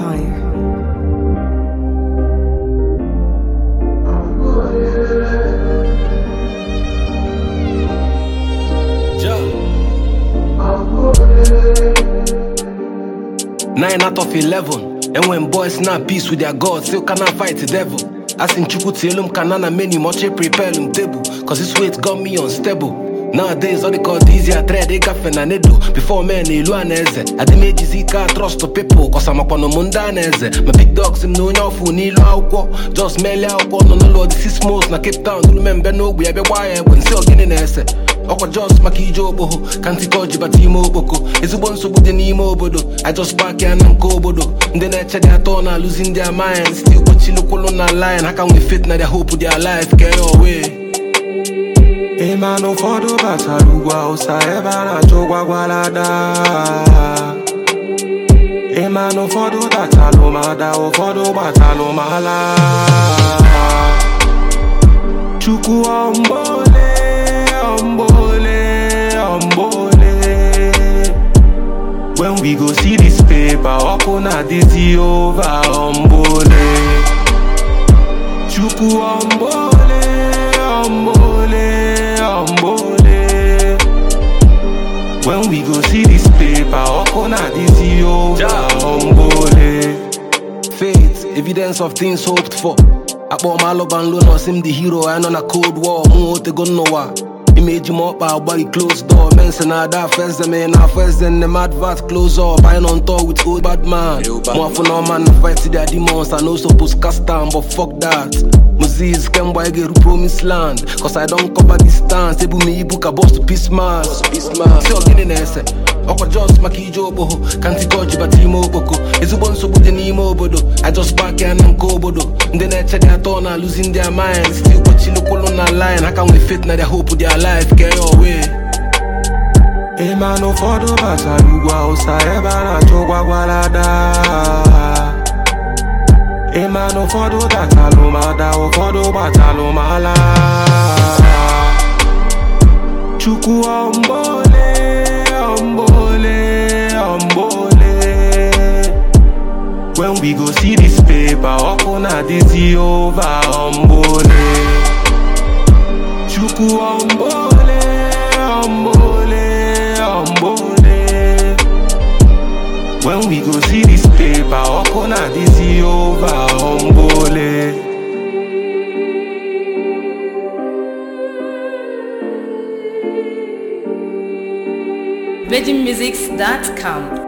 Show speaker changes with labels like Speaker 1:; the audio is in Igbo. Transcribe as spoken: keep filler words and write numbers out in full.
Speaker 1: Empire.
Speaker 2: Nine out of eleven. And when boys not peace with their God, still cannot fight the devil. Asking Chuku Telum Kanana many much prepare them table. Cause this weight got me unstable. Nowadays all they call easier trade they got fenanedo. Before men they luaneze. I didn't make zika trust to people. Cause I'm up on the mundaneze. My big dogs him no now for ni lo just mele auko no no lord this is most na Cape Town. Do remember no we be wire when still getting ese. Oko just makijo boho. Kanti koji batimo boko. Ezubon so bude ni mo bodo. I just back ya nan ko bodo. Then I check their tone losing their mind. Still go chill on a line. How can we fit na their hope with their life? Get away.
Speaker 3: Emano fodo batalugwa osaeba na chogwa gwalada. Emano fodo batalo mada o fodo batalo mala. Chuku ombole, ombole, ombole. When we go see this paper, opona diti over ombole. Chuku ombole, ombole. When we go see this paper, okona this yo ombole.
Speaker 2: Faith, evidence of things hoped for. Abo maloban loan was him the hero. I know na cold war. Mo te go nowhere. Image him up, our body closed door. Men say na that first them in our first then them advert close up. I on tour with old bad man. More for no man fight to their demons. I know supposed cast down, but fuck that. Moses can boy get to promised land. Cause I don't cover distance. Able me book a boss to peace man. Still getting ese. Oko just makijo boho. Kanti koji batimo boko. Ezubon so bude ni mo bodo. I just back ya nan ko bodo. Then I check their tone losing their mind. Still go chill on a line. How can we fit na their hope with their life? Get away.
Speaker 3: Emano fodo batalugwa osaeba na chogwa gwalada. Emano fodo batalo mada o fodo batalo mala. Chuku ombole, ombole, ombole. When we go see this paper, okona diti over ombole. Chuku ombole, ombole, ombole. When we go see this paper, okona diti over ombole.
Speaker 1: Virgin Musics dot com